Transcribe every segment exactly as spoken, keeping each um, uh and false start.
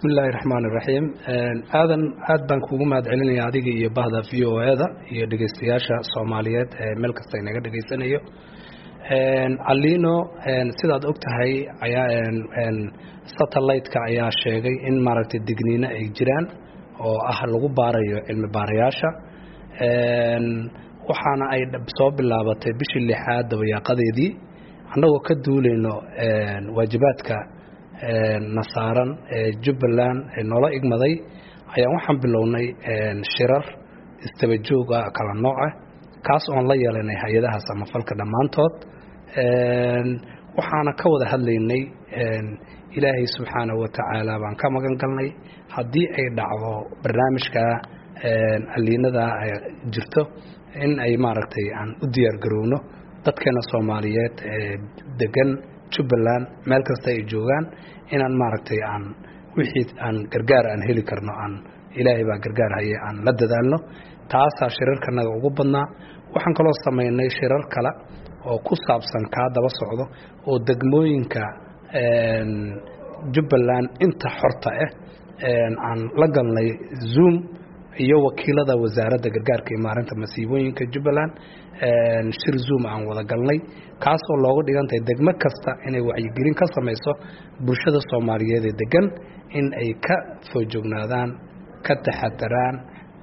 bismillaahi raxmaani raxiim aadan aad baan kuugu mahad celinaya adiga iyo bahda v o e-da iyo dhegeystayaasha Soomaaliyeed ee meel kasta inaga dhageysanayo alino sidaad ogtahay ayaa satellite-ka ayaa sheegay in maaragtay digniino ay jiraan oo ah lagu baarayo cilmi baarayaasha waxaana ay soo bilaabatay bishii lixaad dabayaaqadeedii annagoo ka duulayno waajibaadka nasaaran ee Jubbaland ee noola igmaday ayaan waxaan bilownay shirar istaba joog ah kala nooc ah kaas oo la yeelanay hay'adaha samafalka dhamaantood waxaana ka wada hadlaynay ilaahay subxaanahu wa tacaala baan ka magan galnay haddii ay dhacdo barnaamijka aliinada ay jirto in ay maaragtay aan u diyaar garowno dadkeena Soomaaliyeed ee degan Jubbaland meel kasta ay joogaan inaan maaragtay aan wixii aan gargaar aan heli karno aan ilaahay baa gargaar haya aan la dadaalno taasa shirarkanaga ugu badnaa waxaan kaloo sameynay shirar kale oo ku saabsan ka daba socdo oo degmooyinka Jubbaland inta xorta ah aan la galnay Zoom iyo wakiilada wasaaradda gargaarka iyo maareynta masiibooyinka Jubbaland shir Zoom aan wada galnay kaas oo loogu dhigantay degmo kasta inay wacyigelin ka sameyso bulshada Soomaaliyeed ee degan in ay ka soo joognaadaan ka taxadaraan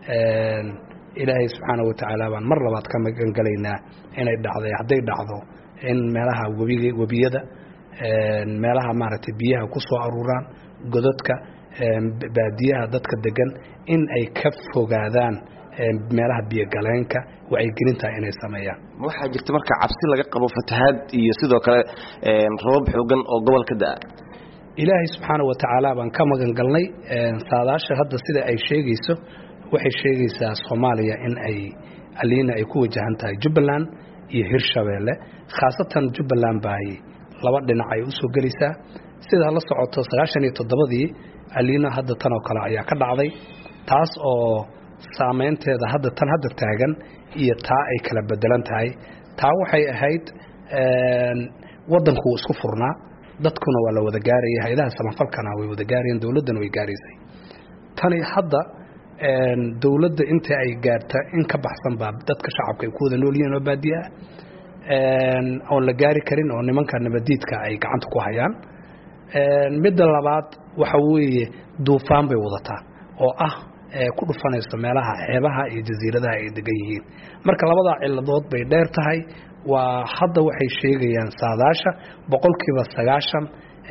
ilaahay subxaanahu wa tacaala baan mar labaad ka magan galaynaa inay dhacday hadday dhacdo in meelaha webiga webiyada meelaha maaragtay biyaha ku soo aruuraan godadka baadiyaha dadka degan in ay ka fogaadaan meelaha biyo galeenka wacyigelinta inay sameeyaan waxa jirta marka cabsi laga qabo fatahaad iyo sidoo kale roob xooggan oo gobolka daa ilaahay subxaanahu wa tacaala baan ka magan galnay saadaasha hadda sida ay sheegayso waxay sheegaysaa Soomaaliya in ay aliina ay ku wajahan tahay Jubbaland iyo Hirshabeelle khaasatan Jubbaland bay laba dhinac ay u soo galaysaa sida la socoto sagaashan iyo toddobadii aliina hadda tan oo kale ayaa ka dhacday taas oo saameynteeda hadda tan hadda taagan iyo taa ay kala bedelan tahay taa waxay ahayd wadanku isku furnaa dadkuna waa la wada gaarayay hay'adaha samafalkana way wada gaarayeen dawladana way gaaraysay tani hadda dawladda inta ay gaarta in ka baxsan baa dadka shacabka ay ku wada nool yihiin oo baadiya oo la gaari karin oo nimanka nabadiidka ay gacanta ku hayaan midda labaad waxa weeye duufaan bay wadataa oo ah ku dhufanayso meelaha xeebaha iyo jasiiradaha ay degan yihiin marka labada ciladood bay dheer tahay waa hadda waxay sheegayaan saadaasha boqolkiiba sagaashan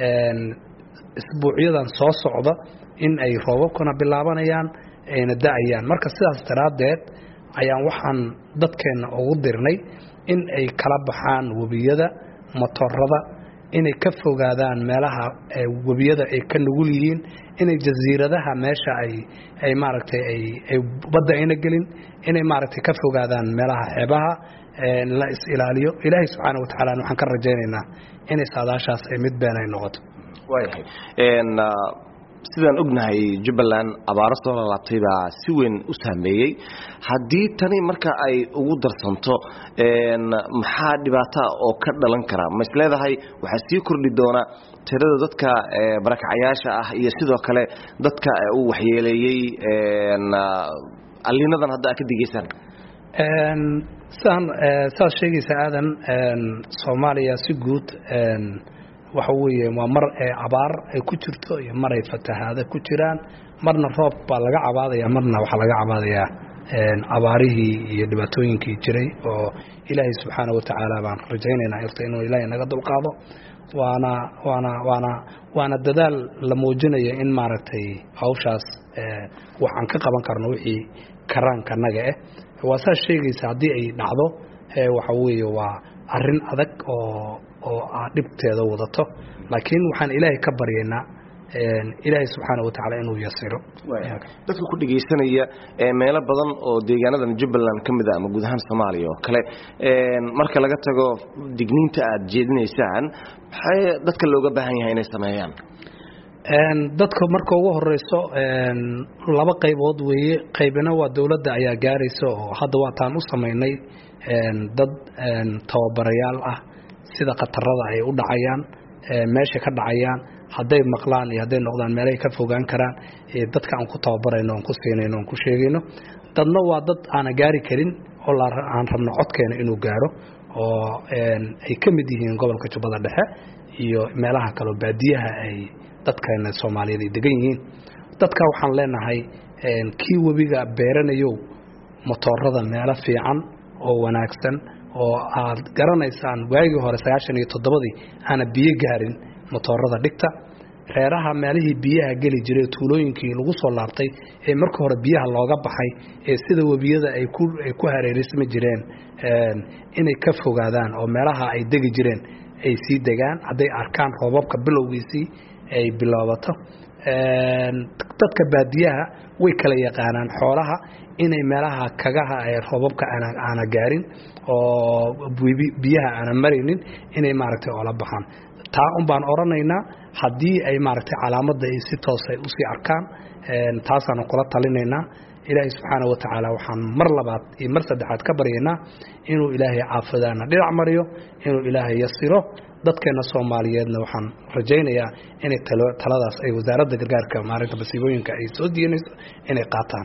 isbuucyadan soo socda in ay roobabkuna bilaabanayaan ayna da'ayaan marka sidaas daraadeed ayaan waxaan dadkeena ugu dirnay in ay kala baxaan webiyada motorada inay ka fogaadaan meelaha webiyada ay ka nugul yihiin inay jasiiradaha meesha ay ay maaragtay ay ay badda ayna gelin inay maaragtay ka fogaadaan meelaha xeebaha la is ilaaliyo ilaahay subxaanahu wa tacaala waxaan ka rajaynaynaa inay saadaashaas ay mid been ay noqoto waayahay een sidaan ognahay Jubbaland abaaro soo laabtay baa si weyn u saameeyay haddii tani marka ay ugu darsanto een maxaa dhibaato oo ka dhalan kara ma isleedahay waxa sii kordhi doona tirada dadka barakacayaasha ah iyo sidoo kale dadka uu waxyeeleeyay een aliinadan hadda ka digaysan een saan saas sheegaysa aadan een Soomaaliya si guud een waxa weeye waa mar ee abaar ay ku jirto iyo mar ay fatahaada ku jiraan marna roob baa laga cabaadaya marna waxa laga cabaadaya een abaarihii iyo dhibaatooyinkii jiray oo ilaahay subxaanahu wa tacaala baan rajaynaynaa inuu ilaahay naga dulqaado waana waana waana waana dadaal la muujinayo in maaragtay hawshaas ee waxaan ka qaban karno wixii karaanka naga ah waa saas sheegaysa haddii ay dhacdo ee waxa weeye waa arrin adag oo oo dhibteeda wadato laakiin waxaan ilaahay ka baryaynaa een ilaahay subxaanahu wa tacaala inuu yasiro dadka ku dhageysanaya ee meelo badan oo deegaanadan Jubbaland kamid ah ama guud ahaan Soomaaliya oo kale een marka laga tago digniinta aad jeedinaysaan maxay dadka looga baahan yahay inay sameeyaan een dadka marka ugu horeyso een laba qaybood weeye qaybina waa dawladda ayaa gaarayso oo hadda waa taan u sameynay een dad een tababarayaal ah sida qatarada ay u dhacayaan meesha ka dhacayaan hadday maqlaan iyo hadday noqdaan meelay ka fogaan karaan ee dadka aan ku tababarayno aan ku siinayno aan ku sheegayno dadna waa dad aan gaari karin oo la aan rabno codkeena inuu gaaro oo ay ka mid yihiin gobolka Jubbada Dhexe iyo meelaha kale baadiyaha ay dadkeena Soomaaliyeed ay degan yihiin dadka waxaan leenahay kii wabiga beeranayo motorada meelo fiican oo wanaagsan oo aad garanaysaan waagii hore sagaashan iyo toddobadii ana biyo gaarin motorada dhigta reeraha meelihii biyaha gali jiray tuulooyinkii lagu soo laabtay ee markii hore biyaha looga baxay ee sida wabiyada ay ku ay ku hareerisma jireen een inay ka fogaadaan oo meelaha ay degi jireen ay sii degaan haday arkaan roobabka bilowgiisii ay bilaabato een dadka baadiyaha way kala yaqaanaan xoolaha inay meelaha kagaha ay roobabka ana ana gaarin oo biyaha ana marinin inay maaragtay oo la baxaan taa un baan oranaynaa hadii ay maaragtay calaamada ay si toos ah u sii arkaan een taasana kula talinaynaa ilaahay subhanahu wa ta'ala waxaan mar labaad iyo mar saddexaad ka baryaynaa inuu ilaahay caafadana dhinac mariyo inuu ilaahay yasiro dadkeena Soomaaliyeedna waxaan rajaynayaa inay taladaas ay wasaaradda gargaarka maareynta masiibooyinka ay soo diinayso inay qaataan